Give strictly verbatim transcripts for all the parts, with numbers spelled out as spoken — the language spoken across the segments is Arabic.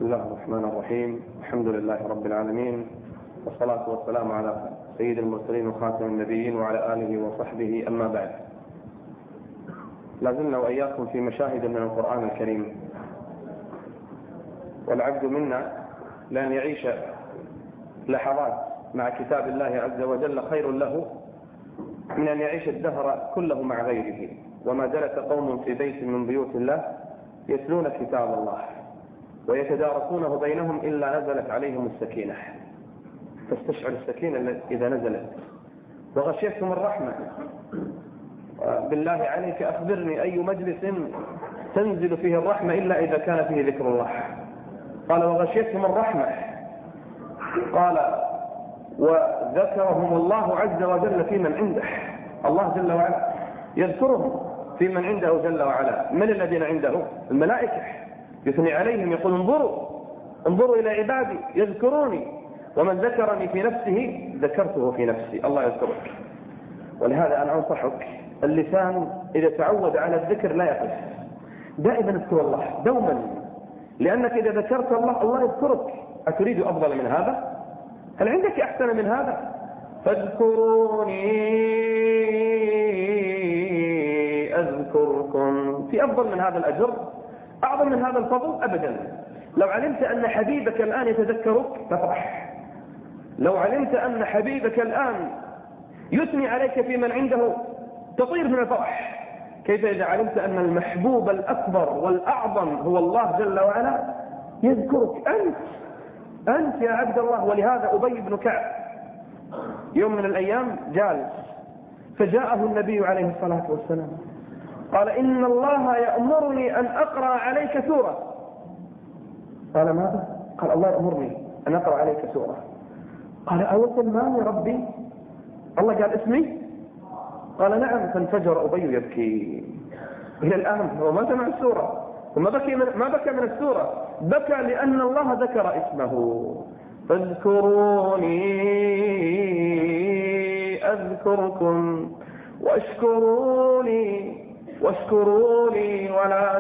بسم الله الرحمن الرحيم. الحمد لله رب العالمين، والصلاة والسلام على سيد المرسلين وخاتم النبيين وعلى آله وصحبه، أما بعد. لازلنا وإياكم في مشاهد من القرآن الكريم، والعبد منا لأن يعيش لحظات مع كتاب الله عز وجل خير له من أن يعيش الدهر كله مع غيره. وما جلس قوم في بيت من بيوت الله يتلون كتاب الله ويتدارسونه بينهم إلا نزلت عليهم السكينة. تستشعر السكينة إذا نزلت وغشيتهم الرحمة. بالله عليك أخبرني أي مجلس تنزل فيه الرحمة إلا إذا كان فيه ذكر الله؟ قال وغشيتهم الرحمة، قال وذكرهم الله عز وجل في من عنده. الله جل وعلا يذكرهم في من عنده جل وعلا. من الذين عنده؟ الملائكة، يثني عليهم يقول انظروا انظروا إلى عبادي يذكروني، ومن ذكرني في نفسه ذكرته في نفسي. الله يذكرك. ولهذا أنا أنصحك، اللسان إذا تعود على الذكر لا يقف، دائما اذكر الله دوما، لأنك إذا ذكرت الله الله يذكرك. أتريد أفضل من هذا؟ هل عندك أحسن من هذا؟ فاذكروني أذكركم. في أفضل من هذا الأجر؟ أعظم من هذا الفضل؟ أبدا. لو علمت أن حبيبك الآن يتذكرك تفرح. لو علمت أن حبيبك الآن يثني عليك في من عنده تطير من الفرح. كيف إذا علمت أن المحبوب الأكبر والأعظم هو الله جل وعلا يذكرك أنت أنت يا عبد الله. ولهذا أبي بن كعب يوم من الأيام جالس، فجاءه النبي عليه الصلاة والسلام قال إن الله يأمرني أن أقرأ عليك سورة. قال ماذا؟ قال الله يأمرني أن أقرأ عليك سورة. قال أو سلمان يا ربي؟ الله قال اسمي؟ قال نعم. فانفجر أبي يبكي. إلى الآن هو ما سمع السورة وما بكى من ما بكى من السورة، بكى لأن الله ذكر اسمه. فاذكروني أذكركم واشكروني واشكروني ولا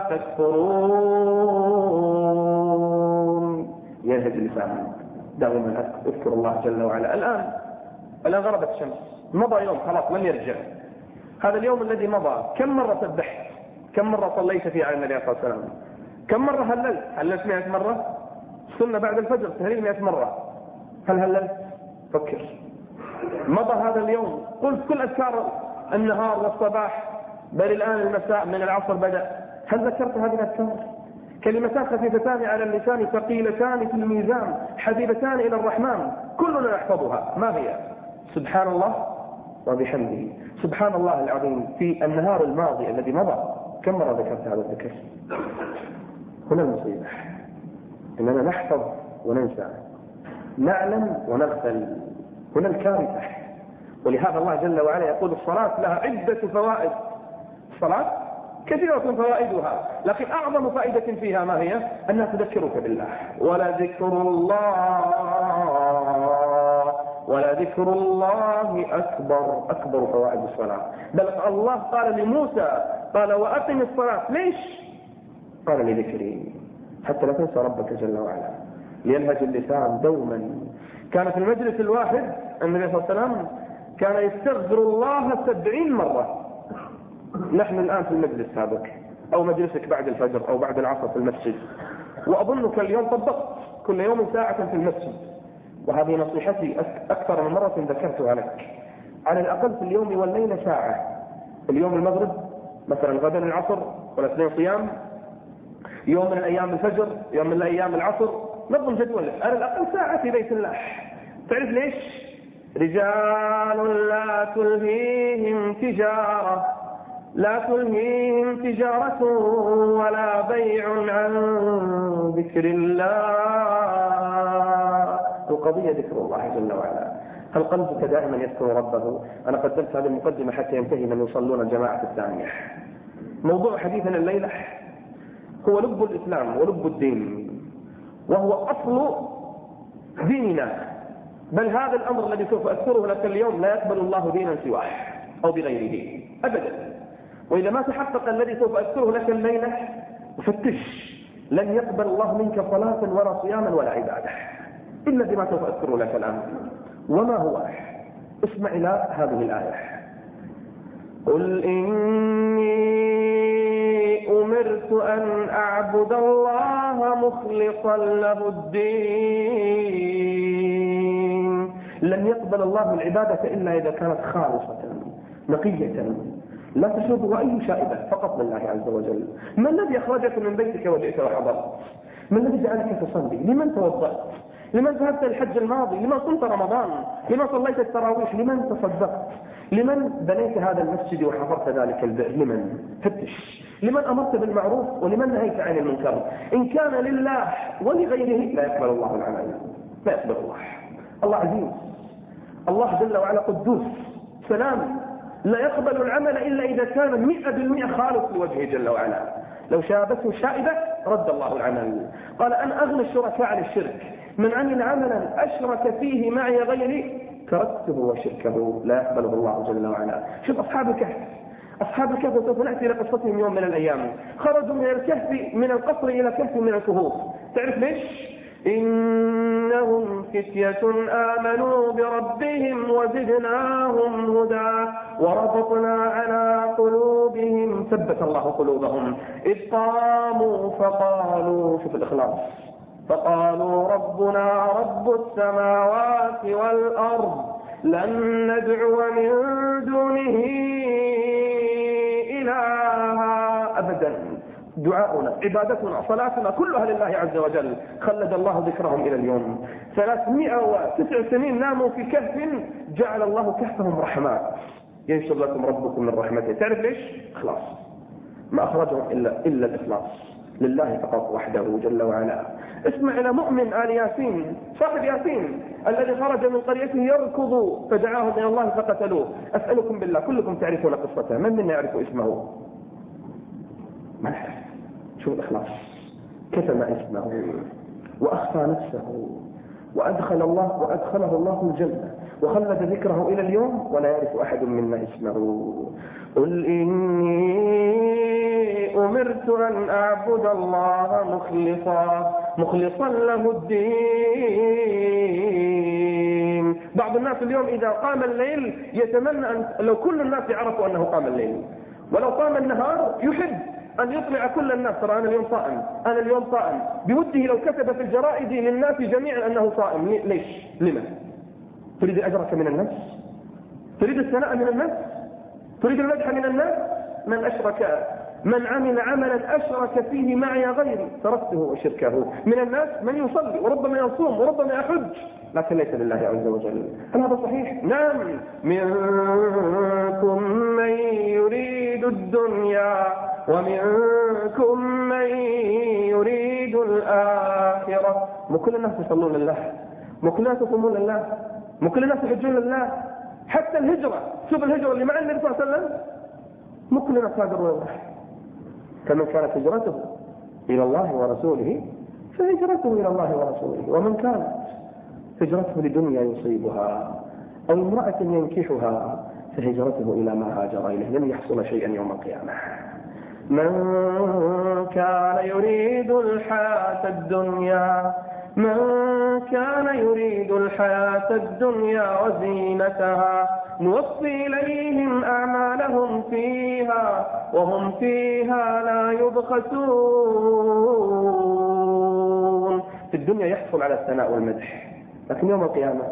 تكفرون. ينهج اللسان دائما اذكر الله جل وعلا. الآن الآن غربت الشمس، مضى يوم خلاص لم يرجع. هذا اليوم الذي مضى كم مرة سبحت؟ كم مرة صليت فيه على النبي صلى الله عليه وسلم؟ كم مرة هللت؟ هللت مئة مرة؟ سنة بعد الفجر تهليل مئة مرة. هل هللت؟ فكر. مضى هذا اليوم، قلت كل أذكار النهار والصباح، بل الآن المساء من العصر بدأ. هل ذكرت هذه الأذكار؟ كلمتان خفيفتان على اللسان ثقيلتان في الميزان حبيبتان إلى الرحمن، كلنا نحفظها. ما هي؟ سبحان الله وبحمده، سبحان الله العظيم. في النهار الماضي الذي مضى كم مرة ذكرت هذا الذكر؟ هنا المصيبة، إننا نحفظ وننسى، نعلم ونغفل. هنا الكارثة. ولهذا الله جل وعلا يقول الصلاة لها عدة فوائد. الصلاة كثيرة فوائدها، لكن أعظم فائدة فيها ما هي؟ أنها تذكرك بالله. ولا ذكر الله ولا ذكر الله أكبر. أكبر فوائد الصلاة. بل الله قال لموسى قال وأقم الصلاة. ليش؟ قال لذكري، حتى لا تنسى ربك جل وعلا. لينهج اللسان دوما. كان في المجلس الواحد النبي صلى الله عليه وسلم كان يستغفر الله سبعين مرة. نحن الآن في المجلس هذاك أو مجلسك بعد الفجر أو بعد العصر في المسجد، وأظنك اليوم طبقت كل يوم ساعة في المسجد. وهذه نصيحتي أكثر من مرة ذكرتها لك. على الأقل في اليوم والليلة ساعة. اليوم المغرب مثلا، غدا العصر، والاثنين صيام، يوم من الأيام الفجر، يوم من الأيام العصر. نظم جدولك على الأقل ساعة في بيت الله. تعرف ليش؟ رجال لا تلهيهم تجارة لا تلهيهم تجارة ولا بيع عن ذكر الله. القضية ذكر الله جل وعلا. هل قلبك دائما يذكر ربه؟ أنا قدمت هذه المقدمة حتى ينتهي من يصلون الجماعة الثانية. موضوع حديثنا الليلة هو لب الإسلام ولب الدين، وهو أصل ديننا. بل هذا الأمر الذي سوف أذكره لك اليوم لا يقبل الله دينا سواه أو بغيره أبدا. وإذا ما تحقق الذي سوف أذكره لك الليلة، فتش لن يقبل الله منك صلاة ولا صياما ولا عبادة إلا بما سوف أذكر لك الآن. وما هو؟ اسمع إلى هذه الآية: قل إني أمرت أن أعبد الله مخلصا له الدين. لن يقبل الله العبادة إلا إذا كانت خالصة نقية لا تشوبه أي شائبة، فقط لله عز وجل. ما الذي أخرجك من بيتك وجئت وحضرت؟ ما الذي جعلك تصلي؟ لمن توضأت؟ لمن ذهبت الحج الماضي؟ لمن صمت رمضان؟ لمن صليت التراويح؟ لمن تصدقت؟ لمن بنيت هذا المسجد وحفرت ذلك البئر؟ لمن؟ فتش. لمن أمرت بالمعروف ولمن نهيت عن المنكر؟ إن كان لله ولغيره لا يقبل الله العمل، لا يقبل الله. الله عزيز، الله جل وعلا قدوس سلام، لا يقبل العمل إلا إذا كان مئة بالمئة خالص لوجهه جل وعلا. لو شابته شائبة رد الله العمل. قال: أن أغنى الشركاء عن الشرك، من عمل عملا أشرك فيه معي غيري تركته وشركه لا يقبله الله جل وعلا. شوف أصحاب الكهف، أصحاب الكهف سوف نأتي إلى قصتهم يوم من الأيام. خرجوا من الكهف، من القصر إلى كهف من الكهوف. تعرف ليش؟ إنهم فتية آمنوا بربهم وزدناهم هدى وربطنا على قلوبهم، ثبت الله قلوبهم، إذ قاموا فقالوا، شوف الإخلاص، فقالوا ربنا رب السماوات والأرض لن ندعو من دونه إلها أبدا. دعاؤنا، عبادتنا، صلاتنا كلها لله عز وجل. خلد الله ذكرهم إلى اليوم. ثلاثمائة وتسع سنين ناموا في كهف، جعل الله كهفهم رحمات، ينشر لكم ربكم من رحمته. تعرف ليش؟ إخلاص. ما أخرجهم إلا, إلا الإخلاص لله فقط وحده جل وعلا. اسمع إلى مؤمن آل ياسين، صاحب ياسين الذي خرج من قريته يركض فدعاهم إلى الله فقتلوه. أسألكم بالله، كلكم تعرفون قصته، من منا يعرف اسمه؟ ما نعرف. شوف الإخلاص، كتم اسمه وأخفى نفسه وأدخل الله وأدخله الله الجنة وخلد ذكره إلى اليوم ولا يعرف أحد منا اسمه. قل إني أمرت أن أعبد الله مخلصا مخلصا له الدين. بعض الناس اليوم إذا قام الليل يتمنى أن لو كل الناس يعرفوا أنه قام الليل، ولو قام النهار يحب أن يطلع كل الناس: ترى أنا اليوم صائم، أنا اليوم صائم. بوده لو كتب في الجرائد للناس جميعا أنه صائم. ليش؟ لمن؟ تريد أجرك من الناس؟ تريد الثناء من الناس؟ تريد المدح من الناس؟ من أشرك من عمل عملا أشرك فيه معي غيري تركته وشركه. من الناس من يصلي وربما يصوم وربما يحج، لكن ليس لله عز وجل. هل هذا صحيح؟ نعم. منكم من يريد الدنيا ومنكم من يريد الآخرة. مو كل الناس يصلون لله، مو كل الناس يصومون لله، مو كل الناس يحجون لله. حتى الهجرة، شوف الهجرة اللي مع النبي صلى الله عليه وسلم، مو كل الناس هاجروا لله. فمن كانت هجرته إلى الله ورسوله فهجرته إلى الله ورسوله، ومن كانت هجرته لدنيا يصيبها أو امرأة ينكحها فهجرته إلى ما هاجر إليه، لن يحصل شيئا يوم القيامة. من كان يريد الحياة الدنيا من كان يريد الحياة الدنيا وزينتها نوفي إليهم أعمالهم فيها وهم فيها لا يبخسون. في الدنيا يحصل على الثناء والمدح، لكن يوم القيامة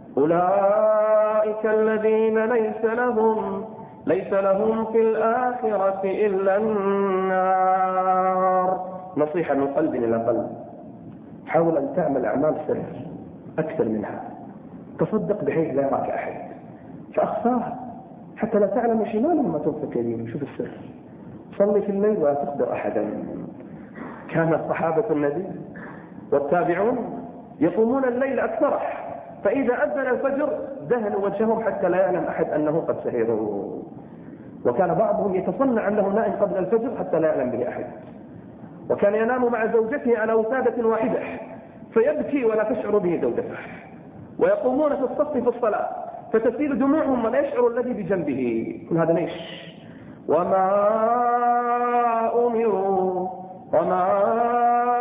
أولئك الذين ليس لهم ليس لهم في الآخرة إلا النار. نصيحة من قلب إلى قلب: حاول أن تعمل أعمال سر أكثر منها. تصدق بحيث لا يراك أحد فأخفاها حتى لا تعلم شمالا ما تنفق يمينك. شوف السر. صلي في الليل ولا تخبر أحدا. كان الصحابة النبي والتابعون يقومون الليل أكثره، فإذا أذن الفجر دهنوا وجههم حتى لا يعلم أحد أنه قد سهروا. وكان بعضهم يتصنع أنه نائم قبل الفجر حتى لا يعلم به أحد. وكان ينام مع زوجته على وسادة واحدة فيبكي ولا تشعر به زوجته، ويقومون في الصف في الصلاة فتسيل دموعهم ولا يشعر الذي بجنبه. كل هذا ليش؟ وما أمروا وما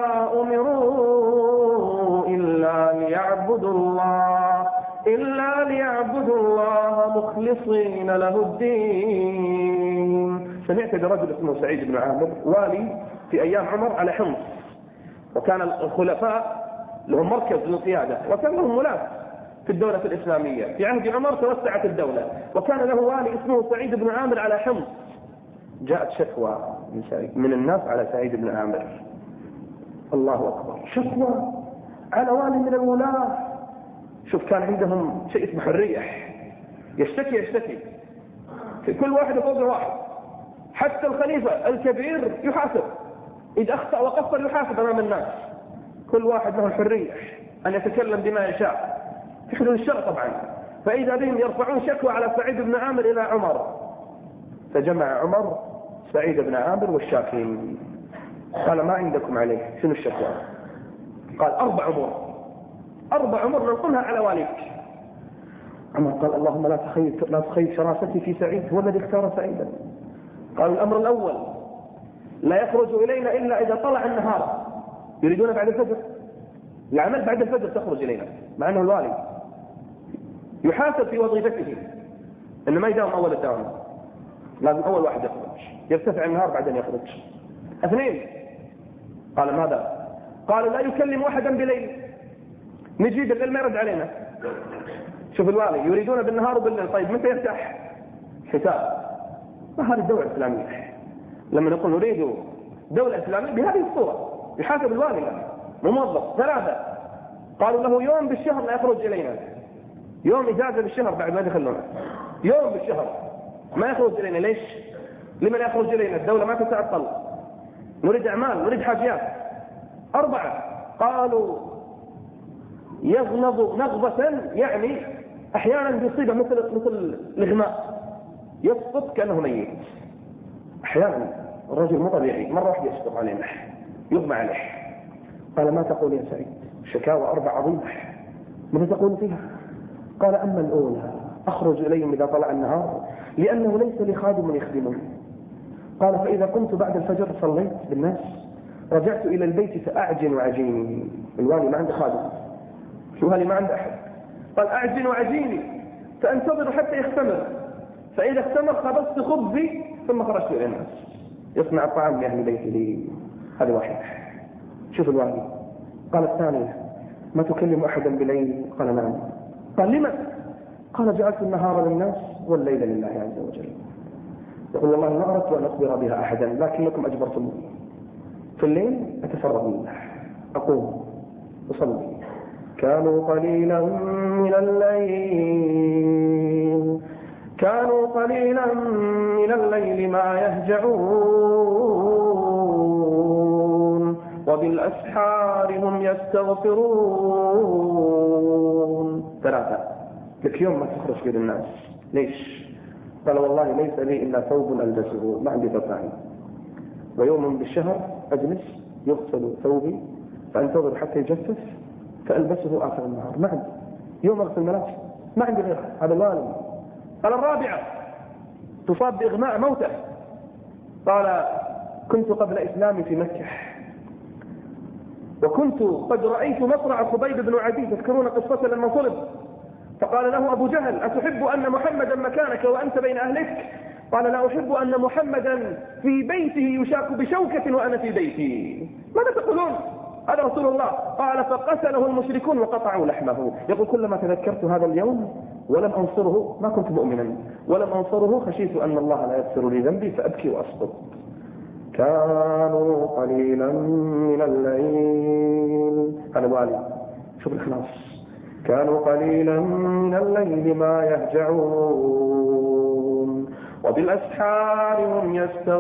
إلا ليعبدوا الله مخلصين له الدين. سمعت برجل اسمه سعيد بن عامر والي في أيام عمر على حمص، وكان الخلفاء لهم مركز للقيادة وكان لهم ولاة في الدولة الإسلامية. في عهد عمر توسعت الدولة وكان له والي اسمه سعيد بن عامر على حمص. جاءت شكوى من الناس على سعيد بن عامر، الله أكبر، شكوى على والي من الولاة. شوف كان عندهم شيء اسمه الريح، يشتكي يشتكي في كل واحد فوق واحد، حتى الخليفة الكبير يحاسب، إذا أخطأ وقصر يحاسب أمام الناس، كل واحد له الحرية أن يتكلم بما يشاء في حدود الشرع طبعا. فإذا بهم يرفعون شكوى على سعيد بن عامر إلى عمر، فجمع عمر سعيد بن عامر والشاكين، قال ما عندكم عليه، شنو الشكوى؟ قال أربع أمور، أربع أمور ننقلها على واليك. عمر قال اللهم لا تخيب لا تخيب شراستي في سعيد، هو الذي اختار سعيدا. قال الأمر الأول لا يخرج إلينا إلا إذا طلع النهار، يريدون بعد الفجر، العمل بعد الفجر تخرج إلينا، مع أنه الوالي يحاسب في وظيفته إنه ما يداوم أول الدوام، لازم أول واحد يخرج، يرتفع النهار بعدين يخرج. اثنين، قال ماذا؟ قال لا يكلم أحدا بليل، نجي بالليل ما يرد علينا. شوف الوالي يريدون بالنهار وبالليل، طيب متى يرتاح؟ حساب. ما هذه الدولة الإسلامية؟ لما نقول نريد دولة إسلامية بهذه الصورة يحاسب الوالي له موظف. ثلاثة، قالوا له يوم بالشهر لا يخرج إلينا، يوم إجازة بالشهر بعد ما يدخلونه، يوم بالشهر ما يخرج إلينا. ليش؟ لما لا يخرج إلينا؟ الدولة ما تتعطل، نريد أعمال، نريد حاجيات. أربعة، قالوا يغلظ نغضة، يعني أحيانا بيصيبه مثل مثل الإغماء، يسقط كأنه ميت. أحيانا الرجل مو طبيعي، مرة واحدة يسقط علينا يغمى عليه. قال ما تقول يا سعيد؟ شكاوى أربع عظيمة، ماذا تقول فيها؟ قال أما الأولى أخرج إليهم إذا طلع النهار لأنه ليس لي خادم يخدمني. قال فإذا قمت بعد الفجر صليت بالناس رجعت إلى البيت فأعجن وعجيني. الوالي ما عنده خادم، الوالي ما عنده أحد. قال أعجن وعجيني فأنتظر حتى يختمر، فإذا اختمر خبزت خبزي ثم خرجت إلى الناس يصنع الطعام لأهل بيته. هذا واحد. شوف الوالي. قال الثانية ما تكلم أحدا بليل؟ قال نعم. قال لما؟ قال جعلت النهار للناس والليل لله عز وجل. يقول والله ما أردت أن أخبر بها أحدا لكنكم أجبرتموني. في الليل أتفرغ لله، أقوم أصلي. كانوا قليلا من الليل كانوا قليلا من الليل ما يهجعون وبالأسحار هم يستغفرون. ثلاثة، لك يوم ما تخرج في الناس. ليش؟ قال والله ليس لي إلا ثوب ألبسه، ما عندي ثوبان، ويوم بالشهر أجلس يغسل ثوبي فأنتظر حتى يجفف فألبسه آخر النهار، ما عندي يوم أغسل ملابس، ما عندي غير هذا الوالي. قال الرابعة تصاب بإغماء موته. قال كنت قبل إسلامي في مكة وكنت قد رأيت مصرع خبيب بن عدي، تذكرون قصته لما صلب، فقال له أبو جهل أتحب أن محمدا مكانك وأنت بين أهلك؟ قال لا أحب أن محمدا في بيته يشاك بشوكة وأنا في بيتي. ماذا تقولون؟ هذا رسول الله. قال فقتله المشركون وقطعوا لحمه. يقول كلما تذكرت هذا اليوم ولم أنصره ما كنت مؤمنا، ولم أنصره خشيت أن الله لا يغفر لي ذنبي فأبكي وأسقط. كانوا قليلا من الليل. هذا والي، شوف الإخلاص. كانوا قليلا من الليل ما يهجعون وبالأسحار هم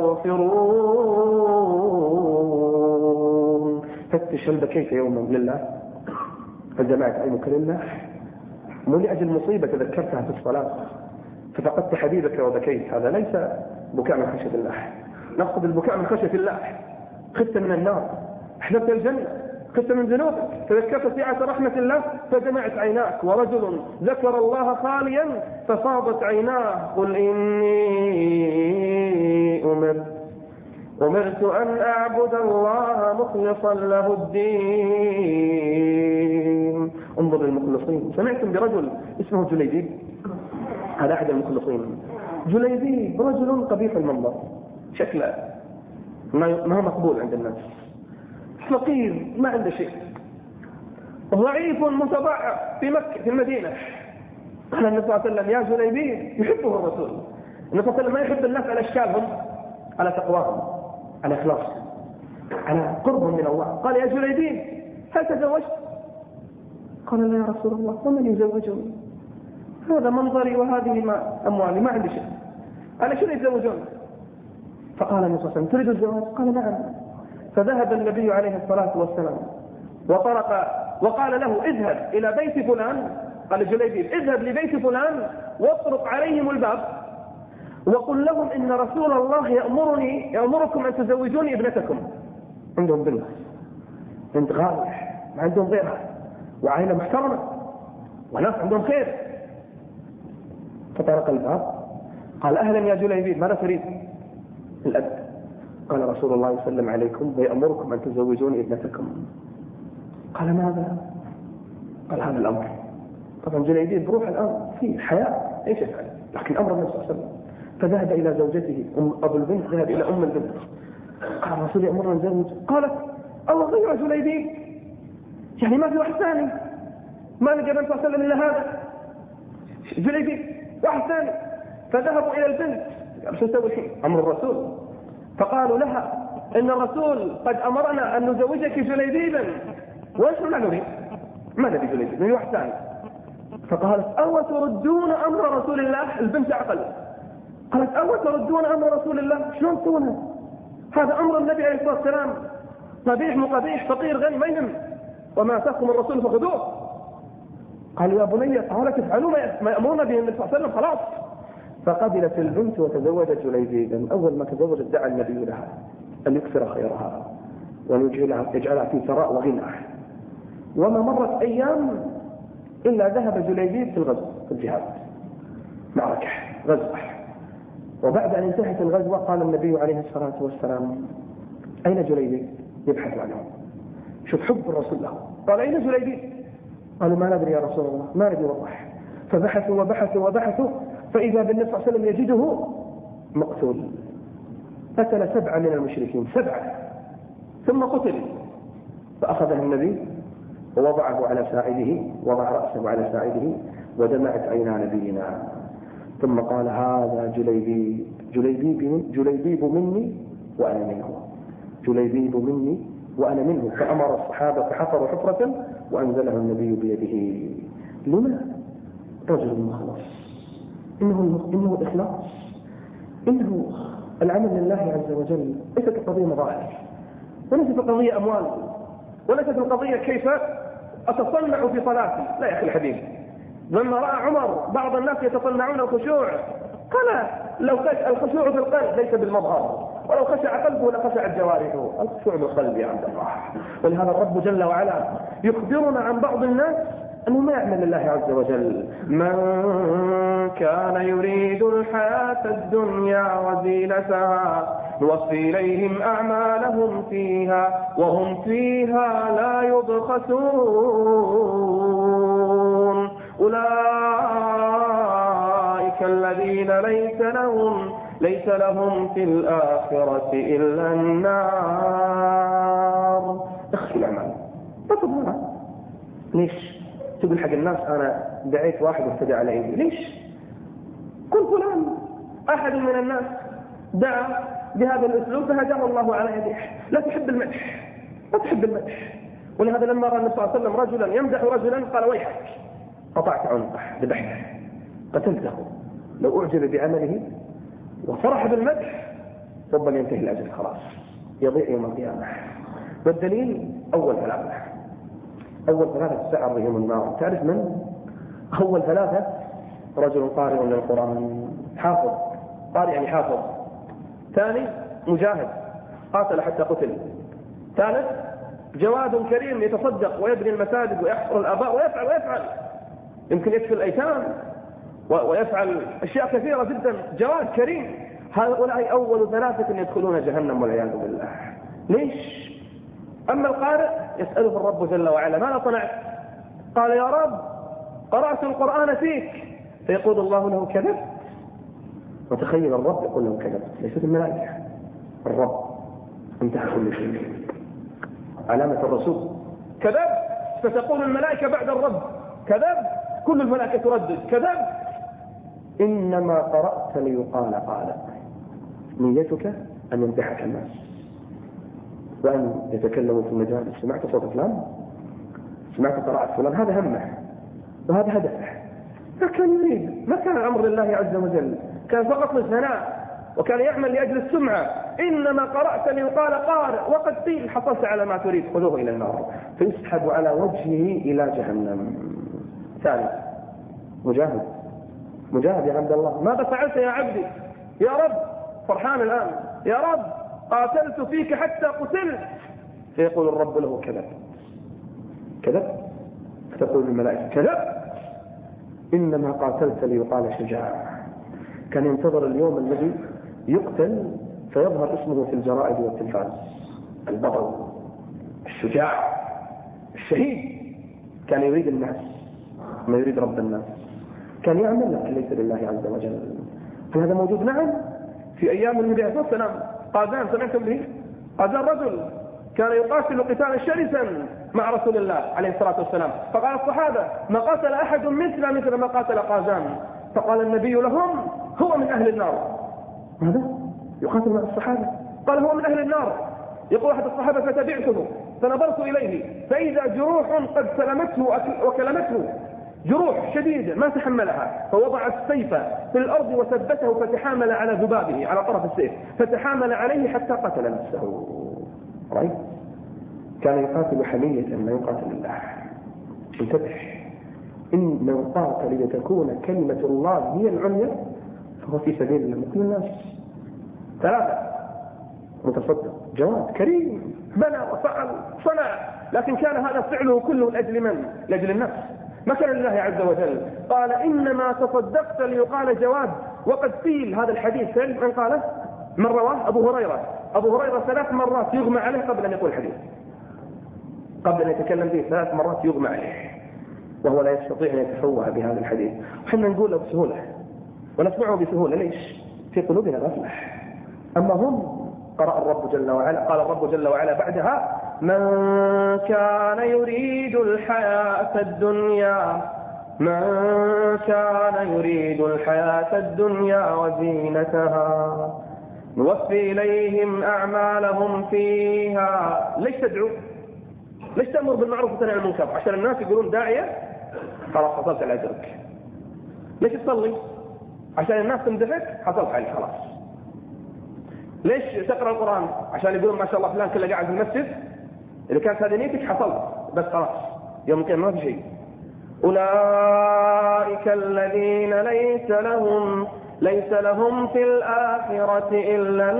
يستغفرون. فتش هل بكيت يوما لله؟ هل جمعت عينك لله؟ مو لأجل مصيبة تذكرتها في الصلاة ففقدت حبيبك وبكيت، هذا ليس بكاء من خشية الله. نقصد البكاء من خشية الله. خفت من النار، أحببت الجنة، خفت من ذنوبك، تذكرت سعة رحمة الله فدمعت عيناك. ورجل ذكر الله خاليا ففاضت عيناه. قل إني أمرت أمرت أن أعبد الله مخلصا له الدين. انظر للمخلصين. سمعتم برجل اسمه جليبيب؟ هذا أحد المخلصين. جليبيب رجل قبيح المنظر، شكله ما هو مقبول عند الناس، فقير ما عنده شيء، ضعيف متضعف في مكة في المدينة. قال النبي صلى الله عليه وسلم: يا جليبيب. يحبه الرسول. النبي صلى الله عليه وسلم ما يحب الناس على أشكالهم، على تقواهم، على إخلاصهم، على قربهم من الله. قال: يا جليبيب هل تزوجت؟ قال: لا يا رسول الله، ومن يزوجني؟ هذا منظري وهذه ما أموالي، ما عندي شيء، أنا شو يتزوجون؟ فقال النبي صلى الله عليه وسلم: تريد الزواج؟ قال: نعم. فذهب النبي عليه الصلاة والسلام وطرق وقال له: اذهب إلى بيت فلان. قال جليبيب: اذهب لبيت فلان واطرق عليهم الباب وقل لهم إن رسول الله يأمرني يأمركم أن تزوجوني ابنتكم. عندهم بنت بنت غالية، ما عندهم غيرها، وعائلة محترمة وناس عندهم خير. فطرق الباب قال: أهلا يا جليبيب، ماذا تريد؟ الأب. قال: رسول الله يسلم عليكم ويأمركم أن تزوجوني ابنتكم. قال: ماذا؟ قال: هذا الأمر. طبعا جليبيب بروح الآن في حياة ايش يفعل، لكن أمر النبي صلى الله عليه وسلم. فذهب إلى زوجته أم أبو البنت، ذهب إلى أم البنت. قال: الرسول يأمرنا نزوج. قالت: الله غير جليبيب، يعني ما في واحد ثاني، ما لقى النبي صلى الله عليه وسلم إلا هذا جليبيب، واحد ثاني. فذهبوا إلى البنت، قالوا: شو نسوي الحين؟ أمر الرسول. فقالوا لها: إن الرسول قد أمرنا أن نزوجك جليبيبا ونحن لا نريد، ما نبي جليبيب، نبي واحد ثاني. فقالت: أو تردون أمر رسول الله؟ البنت عقل. قالت: أو تردون أمر رسول الله؟ شلون تسوونها؟ هذا أمر النبي عليه الصلاة والسلام، قبيح مو قبيح، فقير غني ما يهم، وما أتاكم الرسول فخذوه. قالوا: يا بني تعالى تفعلوا ما يأمرنا به النبي صلى الله عليه وسلم، خلاص. فقبلت البنت وتزوجت جليبيبا. أول ما تزوجت دعا النبي لها أن يكثر خيرها وأن يجعلها في ثراء وغنى. وما مرت أيام إلا ذهب جليبيب في الغزو، في الجهاد، معركة غزوة. وبعد أن انتهت الغزوة قال النبي عليه الصلاة والسلام: أين جليبيب؟ يبحث عنه. شوف حب الرسول له. قال: أين جليبيب؟ قالوا: ما ندري يا رسول الله، ما ندري والله. فبحثوا وبحثوا وبحثوا فإذا بالنبي صلى الله عليه وسلم يجده مقتول. قتل سبعة من المشركين، سبعة، ثم قتل. فأخذه النبي ووضعه على ساعده، وضع رأسه على ساعده، ودمعت عينا نبينا. ثم قال: هذا جليبيب، جليبيب, جليبيب مني وأنا منه، جليبيب مني وأنا منه. فأمر الصحابة فحفروا حفرة وأنزله النبي بيده. لما؟ رجل مخلص، إنه, إنه الإخلاص، إنه العمل لله عز وجل. ليست القضية مظاهر، وليست القضية أموال، وليست القضية كيف أتصنع في صلاتي. لا يا أخي الحبيب، لما رأى عمر بعض الناس يتصنعون الخشوع قال: لو خشع الخشوع في القلب ليس بالمظهر، ولو خشع قلبه لخشعت جوارحه. الخشوع بالقلب يا عبد الله. ولهذا الرب جل وعلا يخبرنا عن بعض الناس أنه ما يعمل لله عز وجل. من كان يريد الحياة الدنيا وزينتها نوفي إليهم أعمالهم فيها وهم فيها لا يبخسون. أولئك الذين ليس لهم ليس لهم في الآخرة إلا النار. اخفي الأعمال، تفضلها. ليش تقول حق الناس أنا دعيت واحد واهتدى على إيدي؟ ليش؟ كل فلان أحد من الناس دعا بهذا الأسلوب فهداه الله على يديه. لا تحب المدح، لا تحب المدح. ولهذا لما رأى النبي صلى الله عليه وسلم رجلا يمدح رجلا قال: ويحك، قطعت عنقه، ذبحته، قتلته. لو أعجب بعمله وفرح بالمدح ربما ينتهي الأجل، خلاص يضيع يوم القيامة. والدليل أول ثلاثة أول ثلاثة سعر بهم النار. تعرف من؟ أول ثلاثة رجل قارئ للقرآن، حافظ، قارئ يعني حافظ. ثاني مجاهد قاتل حتى قتل. ثالث جواد كريم يتصدق ويبني المساجد ويحصر الآباء ويفعل ويفعل يمكن يكفي الأيتام ويفعل أشياء كثيرة جدا. جواد كريم هؤلاء أول ثلاثة يدخلون جهنم والعياذ بالله. ليش؟ أما القارئ يسأله الرب جل وعلا ماذا صنعت؟ قال يا رب قرأت القرآن فيك، فيقول الله له كذبت. وتخيل الرب يقول له كذبت، ليست الملائكة، الرب انتهى كل شيء. علامة الرسول كذب، فتقول الملائكة بعد الرب كذب، كل الملائكة تردد كذب. إنما قرأت ليقال قال، نيتك أن يمدحك الناس وأن يتكلموا في المجالس. سمعت صوت فلان، سمعت قراءة فلان، هذا همه وهذا هدفه، ما كان يريد، ما كان الأمر لله عز وجل، كان فقط للثناء وكان يعمل لأجل السمعة. إنما قرأت ليقال قارئ وقد قيل حصلت على ما تريد، خذوه إلى النار، فيسحب على وجهه إلى جهنم. ثالث مجاهد، مجاهد يا عبد الله، ماذا فعلت يا عبدي؟ يا رب فرحان الآن، يا رب قاتلت فيك حتى قتلت. فيقول الرب له كذب كذب، فتقول الملائكة كذب، إنما قاتلت ليقال شجاع. كان ينتظر اليوم الذي يقتل فيظهر اسمه في الجرائد والتلفاز، البطل الشجاع الشهيد. كان يريد الناس ما يريد رب الناس، كان يعمل لكن ليس لله عز وجل. فهذا موجود نعم في أيام النبي عليه الصلاة والسلام. قازان سمعتم به؟ قازان رجل كان يقاتل قتالا شرسا مع رسول الله عليه الصلاة والسلام، فقال الصحابة ما قاتل أحد مثل مثل ما قاتل قازان، فقال النبي لهم هو من أهل النار. ماذا؟ يقاتل مع الصحابة، قال هو من أهل النار. يقول أحد الصحابة فتبعته فنظرت إليه فإذا جروح قد سلمته وكلمته، جروح شديدة ما تحملها، فوضع السيف في الأرض وثبته فتحامل على ذبابه على طرف السيف، فتحامل عليه حتى قتل نفسه. رأيت؟ كان يقاتل حمية ما يقاتل الله. انتبه، إن من قاتل لتكون كلمة الله هي العليا فهو في سبيل الله. كل الناس ثلاثة: متصدق، جواد، كريم، بنى وفعل صنع، لكن كان هذا فعله كله لأجل من؟ لأجل النفس، ما كان لله عز وجل. قال إنما تصدقت ليقال جواد. وقد قيل هذا الحديث من قاله؟ من رواه؟ أبو هريرة. أبو هريرة ثلاث مرات يغمى عليه قبل أن يقول الحديث، قبل أن يتكلم به ثلاث مرات يغمى عليه، وهو لا يستطيع أن يتفوه بهذا الحديث. وحنا نقوله بسهولة ونسمعه بسهولة، ليش؟ في قلوبنا غفلة. أما هم قرأ الرب جل وعلا، قال الرب جل وعلا بعدها: من كان يريد الحياة الدنيا من كان يريد الحياة الدنيا وزينتها نوفي إليهم أعمالهم فيها. ليش تدعو؟ ليش تأمر بالمعروف وتنهى عن المنكر؟ عشان الناس يقولون داعية خلاص حصلت على أجرك. ليش تصلي؟ عشان الناس تمدحك حصلت عليه خلاص. ليش تقرأ القرآن؟ عشان يقولون ما شاء الله فلان كله قاعد في المسجد. إذا كانت هذه نيتك حصلت، بس خلاص يوم القيامة ما في شيء. أولئك الذين ليس لهم ليس لهم في الآخرة إلا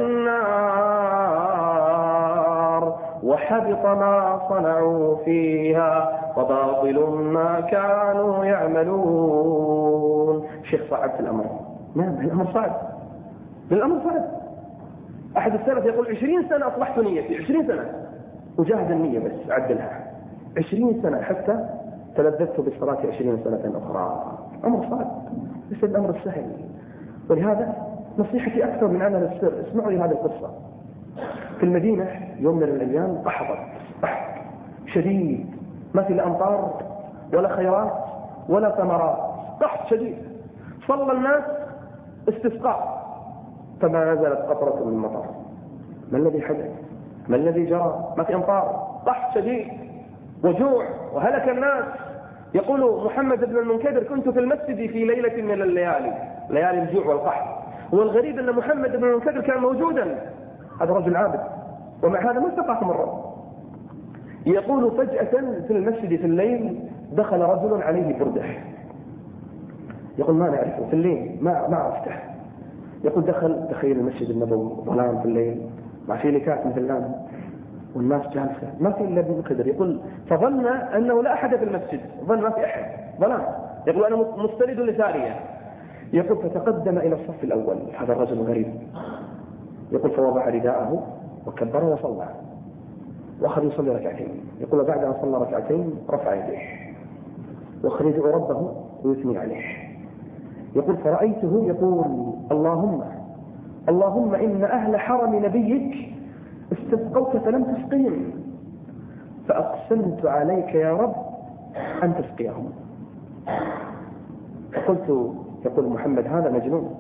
النار وحبط ما صنعوا فيها وباطل ما كانوا يعملون. شيخ صعبت الأمر. نعم الأمر صعب، الأمر صعب. أحد السلف يقول عشرين سنة أصلحت نيتي، عشرين سنة وجاهد النية بس عدلها، عشرين سنة حتى تلذذت بالصلاة عشرين سنة أخرى. أمر صعب، ليس الأمر السهل. ولهذا نصيحتي أكثر من عمل السر. اسمعوا لي هذه القصة. في المدينة يوم من الأيام قحطت قحط شديد، ما في لا أمطار ولا خيرات ولا ثمرات، قحط شديد. صلى الناس استسقاء فما نزلت قطرة من مطر. ما الذي حدث؟ ما الذي جرى؟ ما في أمطار، قحط شديد وجوع وهلك الناس. يقول محمد بن المنكدر: كنت في المسجد في ليلة من الليالي، ليالي الجوع والقحط. والغريب أن محمد بن المنكدر كان موجودا، هذا رجل عابد، ومع هذا ما استقاكم الرب. يقول: فجأة في المسجد في الليل دخل رجل عليه برده. يقول: ما نعرفه في الليل، ما ما عرفته. يقول: دخل تخيل المسجد النبوي ظلام في الليل مع فيلكات مثل الآن والناس جالسة ما في إلا ابن المنكدر. يقول: فظن أنه لا أحد في المسجد، ظن ما في أحد، ظلام. يقول: أنا مستند لسارية، يقول فتقدم إلى الصف الأول، هذا الرجل غريب، يقول فوضع رداءه وكبر وصلى وأخذ يصلي ركعتين. يقول بعد أن صلى ركعتين رفع يديه وأخذ يدعو ربه ويثني عليه. يقول فرأيته يقول اللهم اللهم إن أهل حرم نبيك استسقوك فلم تسقهم، فأقسمت عليك يا رب أن تسقيهم. فقلت يقول محمد هذا مجنون،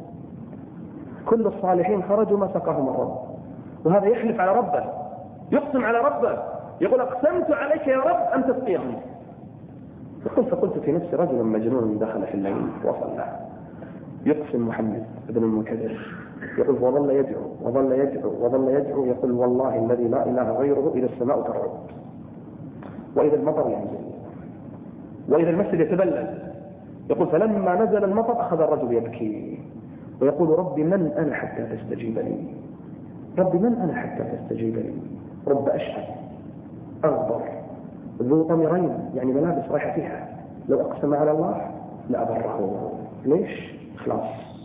كل الصالحين خرجوا ما سقاهم الرب، وهذا يحلف على ربه، يقسم على ربه، يقول أقسمت عليك يا رب أن تسقيهم. فقلت فقلت في نفسي رجل مجنون دخل في الليل وصلى. يقسم محمد بن المنكدر يقول وظل يدعو وظل يدعو وظل يدعو يقول والله الذي لا إله غيره إذا السماء ترعد وإذا المطر ينزل وإذا المسجد يتبلل. يقول فلما نزل المطر أخذ الرجل يبكي ويقول ربي من أنا حتى تستجيب لي، ربي من أنا حتى تستجيب لي، رب أشهد أغبر ذو طمرين، يعني ملابس رايحة فيها، لو أقسم على الله لأبره. ليش؟ إخلاص.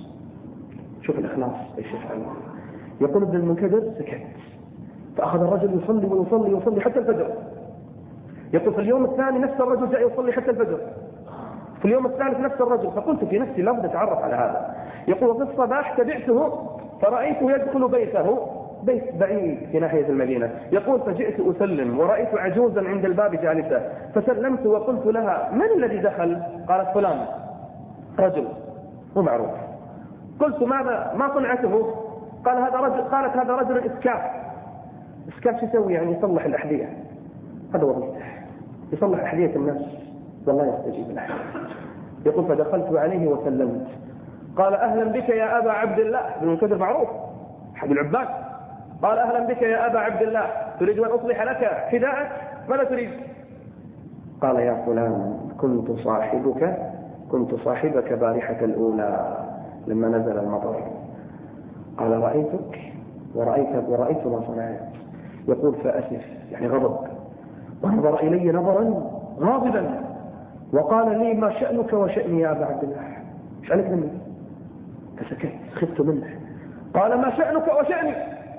شوف الإخلاص إيش يفعل. يقول ابن المنكدر سكت، فأخذ الرجل يصلي ويصلي ويصلي حتى الفجر. يقول في اليوم الثاني نفس الرجل جاء يصلي حتى الفجر، في اليوم الثالث نفس الرجل. فقلت في نفسي لابد أتعرف على هذا. يقول في الصباح تبعته فرأيته يدخل بيته، بيت بعيد في ناحية المدينة. يقول فجئت أسلم ورأيت عجوزا عند الباب جالسة، فسلمت وقلت لها من الذي دخل؟ قالت فلان، رجل مو معروف. قلت ماذا ما صنعته؟ قال هذا رجل قالت هذا رجل إسكاف. إسكاف شو يسوي؟ يعني يصلح الأحذية، هذا وظيفته، يصلح أحذية الناس والله يستجيب له. يقول فدخلت عليه وسلمت. قال أهلا بك يا أبا عبد الله، ابن المنكدر معروف أحد العباد. قال أهلا بك يا أبا عبد الله، تريد أن أصلح لك حذاءك؟ ماذا تريد؟ قال يا فلان كنت صاحبك كنت صاحبك بارحة الأولى لما نزل المطر. قال رأيتك ورأيت, ورأيت ما صنعت. يقول فأسف يعني غضب، ونظر إلي نظرا غاضبا وقال لي ما شأنك وشأني يا أبا عبد الله؟ شأنك مني؟ فسكت خفت منه. قال ما شأنك وشأني؟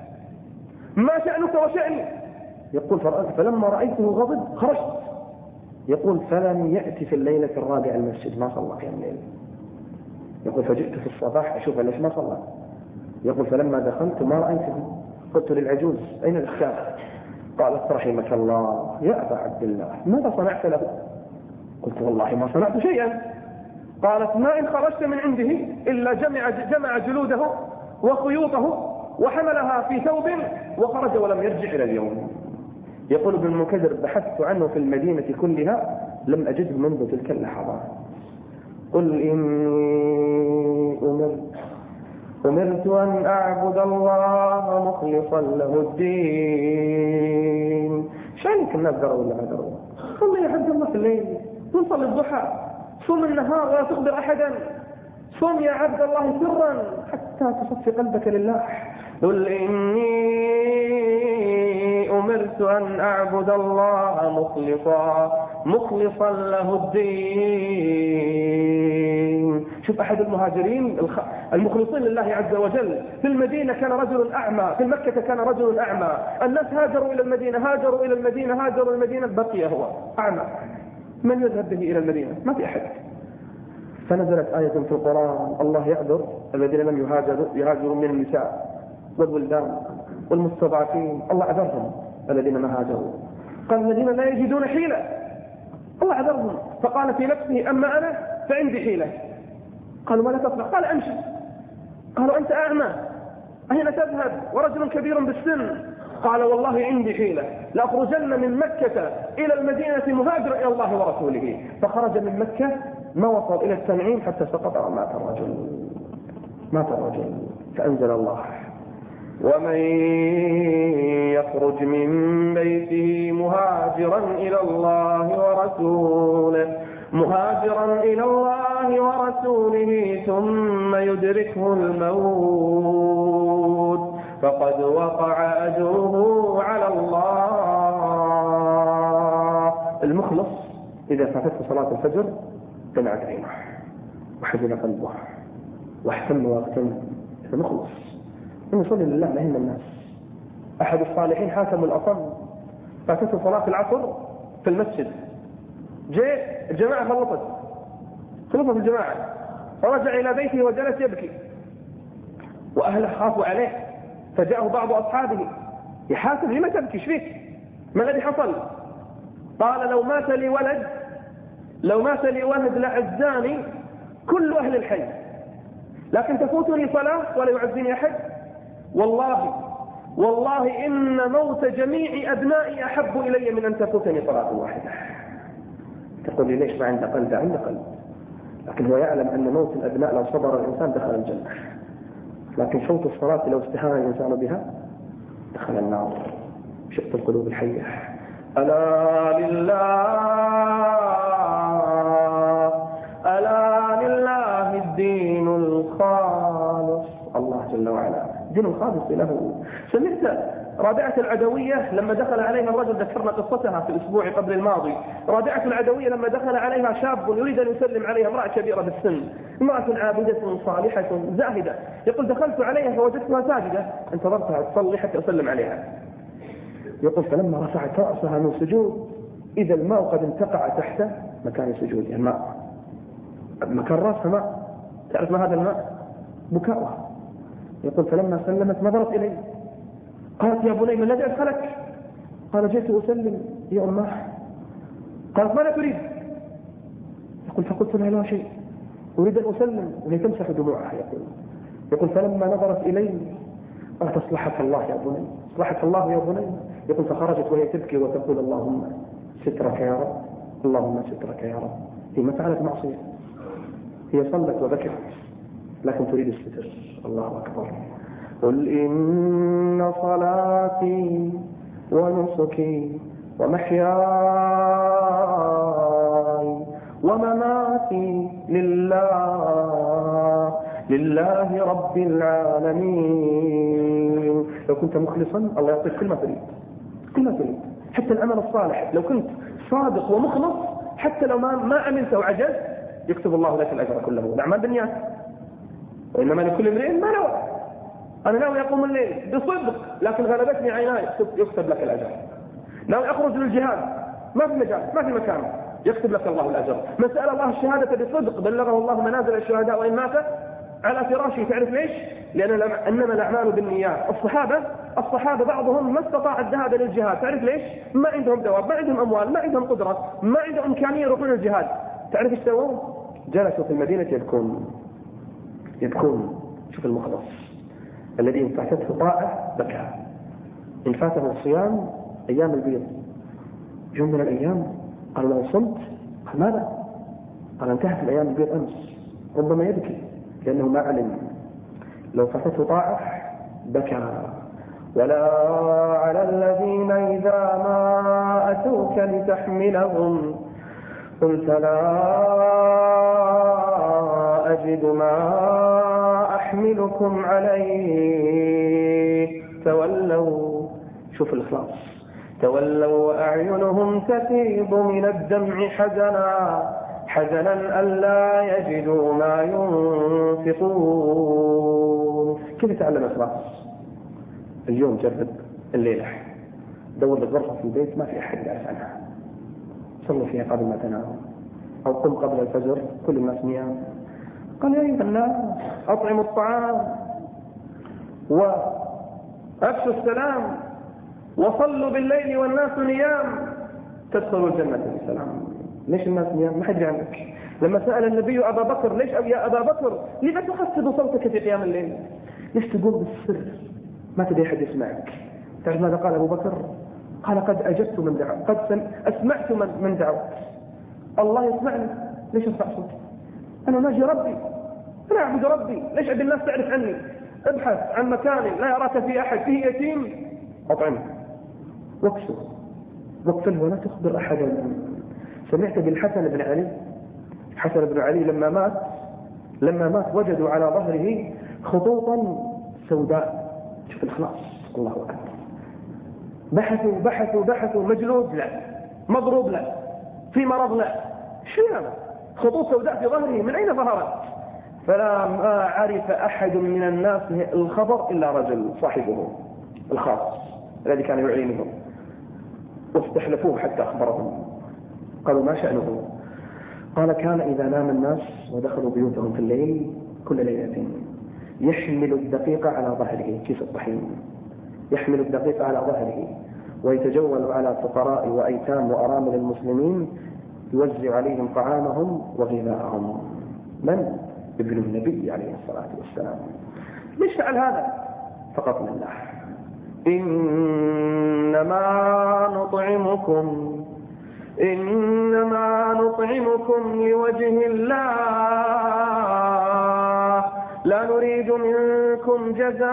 ما شأنك وشأني؟ يقول فلما رأيته غضب خرجت. يقول فلم يأتي في الليلة الرابعة المسجد، ما صلى قيام الليل. يقول فجئت في الصباح أشوف ليش ما صلى. يقول فلما دخلت ما رأيته، قلت للعجوز أين الإسكاف؟ قالت رحمك الله يا أبا عبد الله ماذا صنعت له؟ قلت والله ما صنعت شيئا. قالت ما إن خرجت من عنده إلا جمع, جمع جلوده وخيوطه وحملها في ثوب وخرج ولم يرجع إلى اليوم. يقول ابن المنكدر بحثت عنه في المدينة كلها لم أجده منذ تلك اللحظات. قل إني أمرت أمرت أن أعبد الله مخلصا له الدين. شأنك الناس دروا ولا ما دروا؟ صلي يا عبد الله في الليل ونصلي الضحى، صوم النهار ولا تخبر أحدا، صوم يا عبد الله سرا حتى تصفي قلبك لله. قل إني أمرت أن أعبد الله مخلصا مخلصا له الدين. شوف أحد المهاجرين المخلصين لله عز وجل في المدينة كان رجل أعمى، في مكة كان رجل أعمى، الناس هاجروا إلى المدينة هاجروا إلى المدينة هاجروا إلى المدينة بقي هو أعمى، من يذهب به إلى المدينة؟ ما في أحد. فنزلت آية في القرآن الله يعذر الذين لم يهاجروا يهاجروا من النساء والولدان والمستضعفين، الله عذرهم الذين ما هاجروا. قال الذين لا يجدون حيلة، الله عذرهم. فقال في نفسه أما أنا فعندي حيلة. قالوا ماذا تصنع؟ قال أمشي. قالوا أنت أعمى أين تذهب ورجل كبير بالسن؟ قال والله عندي حيلة لأخرجن من مكة إلى المدينة مهاجرا إلى الله ورسوله. فخرج من مكة ما وصل إلى التنعيم حتى سقط ومات الرجل مات الرجل. فأنزل الله ومن يخرج من بيته مهاجرا إلى الله ورسوله مهاجرا إلى الله ورسوله ثم يدركه الموت فقد وقع أجره على الله. المخلص إذا فاتته صلاة الفجر دمعت عينه وحزن قلبه واحتم واغتم فنخلص ونصلي لله ما يهم الناس. أحد الصالحين حاكم الأصم فاتته صلاة العصر في المسجد، جاء الجماعة خلصت خلصت الجماعة فرجع إلى بيته وجلس يبكي وأهله خافوا عليه، فجاءه بعض أصحابه يحاسب لما تبكي ايش فيك ما الذي حصل؟ قال لو مات لي ولد لو مات لي ولد لعزاني كل أهل الحي، لكن تفوتني صلاة ولا يعزني أحد. والله والله إن موت جميع أبنائي أحب إلي من أن تفوتني صلاة واحدة. تقول لي ليش ما عنده قلب؟ عنده قلب، لكن هو يعلم أن موت الأبناء لو صبر الإنسان دخل الجنة، لكن فوت الصلاة لو استهان الإنسان بها دخل النار. شفت القلوب الحية. ألا لله ألا لله الدين الخالص. الله جل وعلا الدين الخالص له. سمعت رابعة العدوية لما دخل عليها الرجل، ذكرنا قصتها في الأسبوع قبل الماضي. رابعة العدوية لما دخل عليها شاب يريد أن يسلم عليها، امرأة كبيرة بالسن، امرأة عابدة صالحة زاهدة، يقول دخلت عليها فوجدتها ساجدة، انتظرتها تصلي حتى أسلم عليها. يقول فلما رفعت رأسها من سجود إذا الماء قد انتقع تحت مكان سجودها، الماء مكان رأسها ماء. تعرف ما هذا الماء؟ بكاؤها. يقول فلما سلمت نظرت إلي قالت يا بني ما الذي أدخلك؟ قال جئت أسلم يا أماه. قالت ماذا تريد؟ يقول فقلت لها لا شيء أريد أن أسلم، وهي تمسح دموعها. يقول يقول فلما نظرت إلي قالت أصلحك الله يا بني أصلحك الله يا بني. يقول فخرجت وهي تبكي وتقول اللهم سترك يا رب اللهم سترك يا رب. هي ما فعلت معصية، هي صلت وبكت لكن تريد الستر. الله أكبر. قل إن صلاتي ونسكي ومحياي ومماتي لله لله رب العالمين. لو كنت مخلصا الله يعطيك كل ما تريد كل ما تريد، حتى العمل الصالح لو كنت صادق ومخلص حتى لو ما ما عملت وعجزت يكتب الله لك الأجر كله. الأعمال بالنيات وإنما لكل امرئ ما نوى. أنا ناوي أقوم الليل بصدق لكن غلبتني عيناي يكتب لك الأجر. ناوي أخرج للجهاد ما في مجال ما في مكان يكتب لك الله الأجر. من سأل الله الشهادة بصدق بلغه الله منازل الشهداء وإن مات على فراشه. تعرف ليش؟ لأن إنما الأعمال بالنيات. الصحابة الصحابة بعضهم ما استطاع الذهاب للجهاد. تعرف ليش؟ ما عندهم دواب، ما عندهم أموال، ما عندهم قدرة، ما عندهم إمكانية يروحون الجهاد. تعرف ايش سووا؟ جلسوا في المدينة يبكون يبكون. شوف المخلص الذي إن فاتته طاعة بكى، إن فاته الصيام أيام البيض يوم من الأيام قال لو صمت قال ماذا؟ قال انتهت الأيام البيض أمس. ربما يبكي لأنه ما علم. لو فاتته طاعة بكى. ولا على الذين إذا ما أتوك لتحملهم قلت لا أجد ما أحملكم عليه تولوا. شوف الإخلاص. تولوا وأعينهم تفيض من الدمع حزنا حزنا ألا يجدوا ما ينفقون. كيف تعلم الإخلاص؟ اليوم جرب الليلة دور لك غرفة في البيت ما في أحد يعرف عنها، صلوا فيها قبل ما تنام أو قم قبل الفجر كل الناس نيام. قال يا أيها الناس أطعموا الطعام وأفشوا السلام وصلوا بالليل والناس نيام تدخلوا الجنة بسلام. ليش الناس نيام؟ ما حد عنك. لما سأل النبي أبا بكر ليش يا أبا بكر لما تخفض صوتك في قيام الليل؟ ليش تقول بالسر ما تدري أحد يسمعك؟ تعرف ماذا قال أبو بكر؟ قال قد أجبت من دعوت قد أسمعت من, من دعوت. الله يسمعني ليش أسمع صوتي؟ أنا ناجي ربي أنا أعبد ربي. ليش أبي الناس تعرف عني؟ ابحث عن مكان لا يراك فيه أحد فيه يتيم أطعمه واكسر واقتله ولا تخبر أحدا. سمعت بالحسن بن علي. حسن بن علي لما مات لما مات وجدوا على ظهره خطوطا سوداء. شوف الإخلاص. الله أكبر. بحثوا بحثوا بحثوا مجلود لا مضروب لا في مرض لا شو هذا؟ خطوط سوداء في ظهره من أين ظهرت؟ فلا ما عرف أحد من الناس الخبر إلا رجل صاحبه الخاص الذي كان يعلمهم، واستحلفوه حتى أخبرهم. قالوا ما شأنه؟ قال كان إذا نام الناس ودخلوا بيوتهم في الليل كل ليلة يحمل الدقيق على ظهره، كيس الطحين، يحمل الدقيق على ظهره ويتجول على فقراء وأيتام وأرامل المسلمين يوزع عليهم طعامهم وغذاءهم. من؟ ابن النبي عليه الصلاة والسلام. ليش فعل هذا؟ فقط لله. إنما نطعمكم إنما نطعمكم لوجه الله لا نريد منكم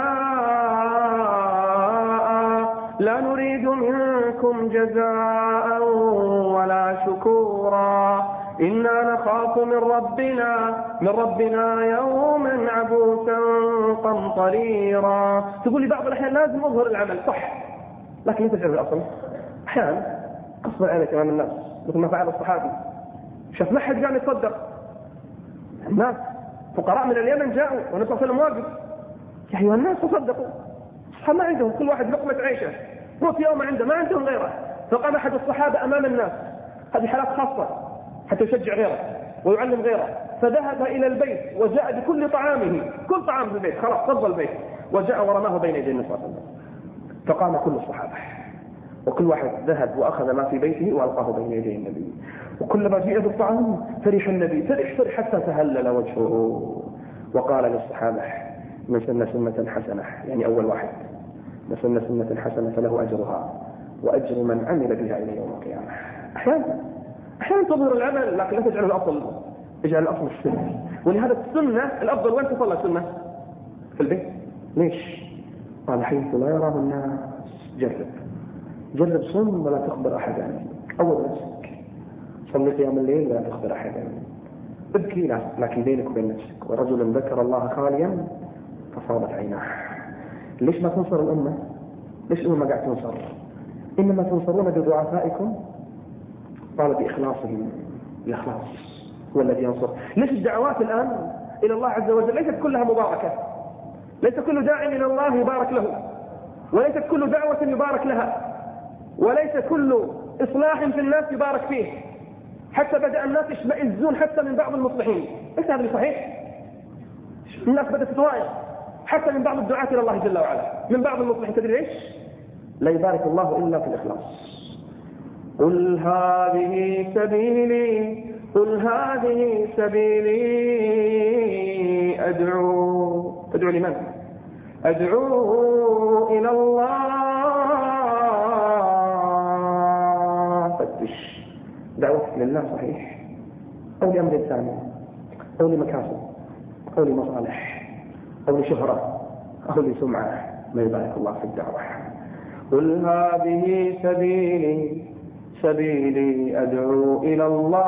جزاء لا نريد منكم جزاء ولا شكورا إنا نخاف من ربنا من ربنا يوما عبوسا قمطريرا. تقول لي بعض الأحيان لازم أظهر العمل، صح، لكن أنت تعرف الأصل أحيانا قصر عينك أمام الناس، مثل ما فعل الصحابي. شاف ما حد قام يتصدق، الناس فقراء من اليمن جاءوا والنبي صلى الله عليه وسلم واقف، يا أيها الناس تصدقوا. الصحابة ما عندهم، كل واحد لقمة عيشه، هو في يوم عنده ما عندهم غيره، فقام أحد الصحابة أمام الناس، هذه حالات خاصة حتى يشجع غيره ويعلم غيره، فذهب إلى البيت وجاء بكل طعامه، كل طعام في البيت، خلاص فضل البيت، وجاء ورماه بين يدي النبي صلى الله عليه وسلم. فقام كل الصحابة وكل واحد ذهب وأخذ ما في بيته وألقاه بين يدي النبي، وكلما جاء بالطعام فرح النبي، فرح فرح حتى تهلل وجهه، وقال للصحابة من سن سنة حسنة، يعني أول واحد من سن سنة حسنة فله أجرها وأجر من عمل بها إلى يوم القيامة. أحيانا أحيانا تظهر العمل لكن لا تجعل الأصل، اجعل الأصل السنة. ولهذا السنة الأفضل وين تصلى السنة؟ في البيت. ليش؟ قال حيث لا يراه الناس. جرب جرب صم ولا تخبر أحدا، أول نفسك صلي قيام الليل ولا تخبر أحدا، ابكي لا لكن بينك وبين نفسك. ورجل ذكر الله خاليا فصابت عيناه. ليش ما تنصر الأمة؟ ليش الأمة ما قاعد تنصر؟ إنما تنصرون بضعفائكم. قال بإخلاصهم، الإخلاص هو الذي ينصر. ليش الدعوات الآن إلى الله عز وجل ليست كلها مباركة؟ ليس كل داع إلى الله يبارك له، وليست كل دعوة يبارك لها، وليس كل إصلاح في الناس يبارك فيه، حتى بدأ الناس يشمئزون حتى من بعض المصلحين. ليس هذا صحيح؟ الناس بدأت تتوائر حتى من بعض الدعاة إلى الله جل وعلا، من بعض المصلحين. تدري ليش؟ لا يبارك الله إلا في الإخلاص. قل هذه سبيلي قل هذه سبيلي أدعو أدعو لمن؟ أدعو إلى الله. فتش دعوتك لله صحيح أو لأمر ثاني أو لمكاسب أو لمصالح أو لشهرة أو لسمعة، ما يبارك الله في الدعوة. قل هذه سبيلي سبيلي أدعو إلى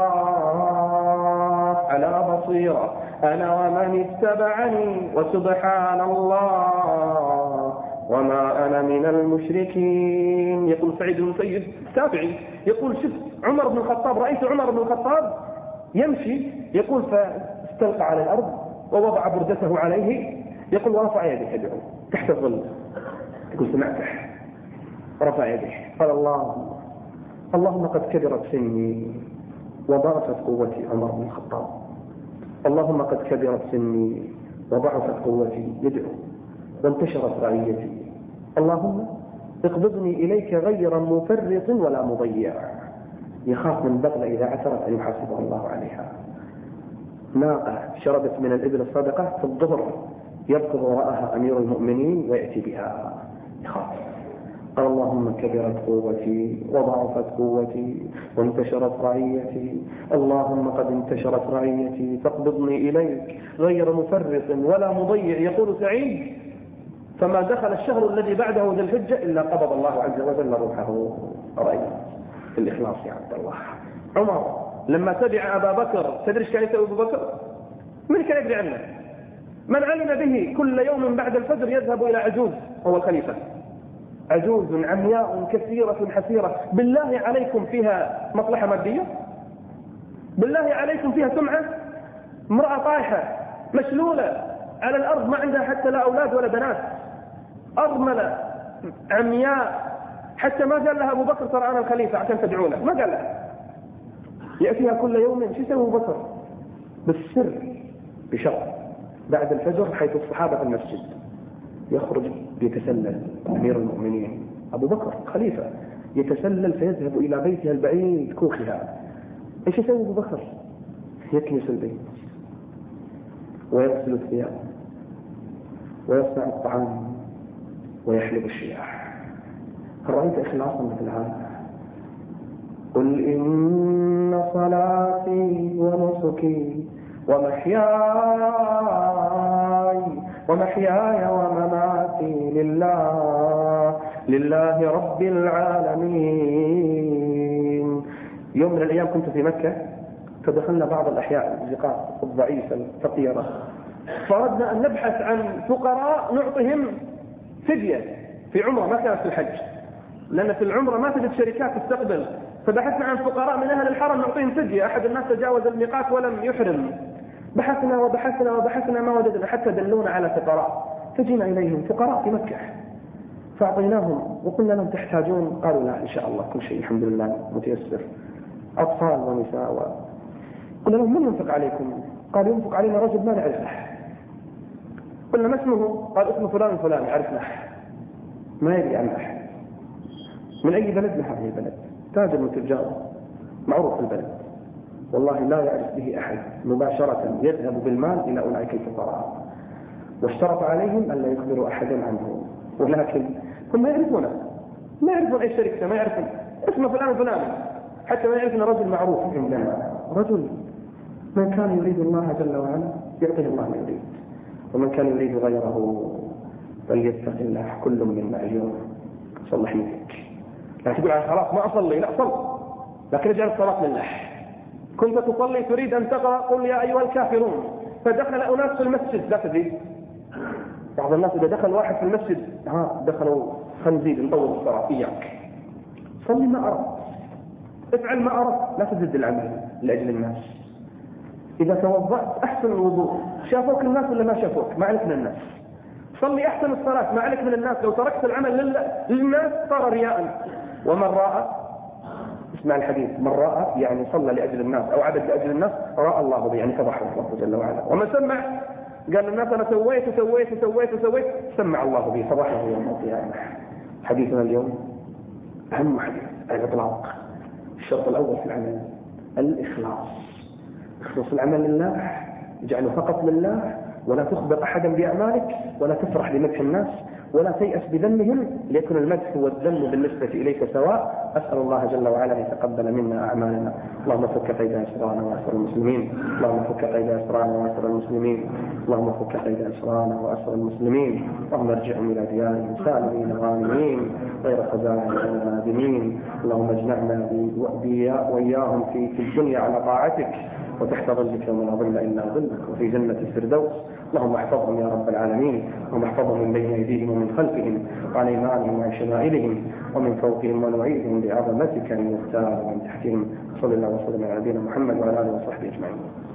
الله على بصيرة أنا ومن اتبعني وسبحان الله وما أنا من المشركين. يقول سعيد بن المسيب التابعي، يقول شفت عمر بن الخطاب، رأيت عمر بن الخطاب يمشي، يقول فاستلقى على الأرض ووضع بردته عليه، يقول ورفع يده يدعو تحت الظل. يقول سمعته رفع يده قال الله اللهم قد كبرت سني وضعفت قوتي. عمر بن الخطاب اللهم قد كبرت سني وضعفت قوتي، يدعو وانتشرت رعيتي، اللهم اقبضني إليك غير مفرط ولا مضيع. يخاف من بغلة إذا عثرت أن يحاسبه الله عليها. ناقة شربت من الإبل الصدقة في الظهر يركض وراءها أمير المؤمنين ويأتي بها، يخاف. قال اللهم كبرت قوتي وضعفت قوتي وانتشرت رعيتي، اللهم قد انتشرت رعيتي فاقبضني إليك غير مفرط ولا مضيع. يقول سعيد فما دخل الشهر الذي بعده ذي الحجة إلا قبض الله عز وجل روحه. رأيت الإخلاص يا عبد الله. عمر لما تبع أبا بكر، تدري كان يسوي أبو بكر؟ من كان يدري عنه؟ من علم به كل يوم بعد الفجر يذهب إلى عجوز، هو الخليفة، عجوز عمياء كثيرة حسيرة، بالله عليكم فيها مصلحة مادية؟ بالله عليكم فيها سمعة؟ امرأة طايحة مشلولة على الأرض، ما عندها حتى لا أولاد ولا بنات، أرملة عمياء، حتى ما قال لها أبو بكر ترى أنا الخليفة عشان تدعو له، ما قال لها. يأتيها كل يوم، شو يسوي أبو بكر؟ بالسر بشرط بعد الفجر حيث الصحابة في المسجد، يخرج يتسلل أمير المؤمنين أبو بكر خليفة، يتسلل فيذهب إلى بيتها البعيد كوخها. إيش يسوي أبو بكر؟ يكنس البيت ويغسل الثياب ويصنع الطعام ويحلب الشياح. هل رأيت إخلاصا مثل هذا؟ قل إن صلاتي ونسكي ومحياي ومحياي ومماتي لله لله رب العالمين. يوم من الأيام كنت في مكة، فدخلنا بعض الأحياء الزقاق الضعيفة الفقيرة، فأردنا أن نبحث عن فقراء نعطيهم فدية في عمرة، ما كانت في الحج، لأن في العمرة ما تجد شركات تستقبل، فبحثنا عن فقراء من أهل الحرم نعطيهم فدية. أحد الناس تجاوز الميقات ولم يحرم، بحثنا وبحثنا وبحثنا ما وجدنا، حتى دلونا على فقراء، فجينا إليهم فقراء في مكة فأعطيناهم وقلنا لهم تحتاجون؟ قالوا لا إن شاء الله كل شيء الحمد لله متيسر، أطفال ونساء و... قلنا لهم من ينفق عليكم؟ قالوا ينفق علينا رجل ما نعرفه. قلنا ما اسمه؟ قال اسمه فلان فلان، عرفنا ما يدري عن أحد. من أي بلد؟ من هذه البلد، تاجر من تجار معروف في البلد، والله لا يعرف به أحد، مباشرة يذهب بالمال إلى أولئك الفقراء، واشترط عليهم أن لا يخبروا أحدا عنه، ولكن هم ما يعرفونه، ما يعرفون أي شركة، ما يعرفون اسمه فلان فلان، حتى ما يعرفون رجل معروف عندنا. رجل من كان يريد الله جل وعلا يعطيه الله ما يريد، ومن كان يريد غيره فليتق الله، كل منا اليوم صلح منك. لا تقول عن خلاص ما أصلي، لا صل، لكن اجعل الصلاة لله. كنت تصلي تريد أن تقرأ قل يا أيها الكافرون، فدخل أناس في المسجد، لا تزيد. بعض الناس إذا دخل واحد في المسجد ها دخلوا خنزير نطول الصلاة، إياك صلي ما أردت، افعل ما أردت، لا تزد العمل لأجل الناس. إذا توضأت أحسن الوضوء، شافوك الناس ولا ما شافوك؟ ما عليك من الناس. صلي أحسن الصلاة، ما عليك من الناس. لو تركت العمل للناس صار رياء. ومن رأى، اسمع الحديث، من رأى يعني صلى لأجل الناس أو عبد لأجل الناس، رأى الله به، يعني فضحه الله جل وعلا. ومن سمع قال الناس أنا سويت وسويت وسويت وسويت، سمع الله به، فضحه يوم القيامة. حديثنا اليوم أهم حديث على الإطلاق. الشرط الأول في العمل الإخلاص، اخلص العمل لله، اجعله فقط لله، ولا تخبر أحدا بأعمالك، ولا تفرح بمدح الناس، ولا تيأس بذمهم، ليكن المدح والذم بالنسبة إليك سواء. أسأل الله جل وعلا أن يتقبل منا أعمالنا. اللهم فك قيد أسرانا وأسر المسلمين، اللهم فك قيد أسرانا وأسر المسلمين، اللهم فك قيد أسرانا وأسر المسلمين، اللهم ارجعهم إلى ديارهم سالمين غانمين غير خزايا ولا نادمين. اللهم اجمعنا وإياهم في في الدنيا على طاعتك، وتحت ظلك يوم لا ظل إلا ظلك، وفي جنة الفردوس. اللهم احفظهم يا رب العالمين، اللهم احفظهم من بين أيديهم ومن خلفهم وعن أيمانهم وعن شمائلهم ومن فوقهم، ونعيذهم بعظمتك أن يغتال من تحتهم. صلى الله وسلم على نبينا محمد وعلى آله وصحبه أجمعين.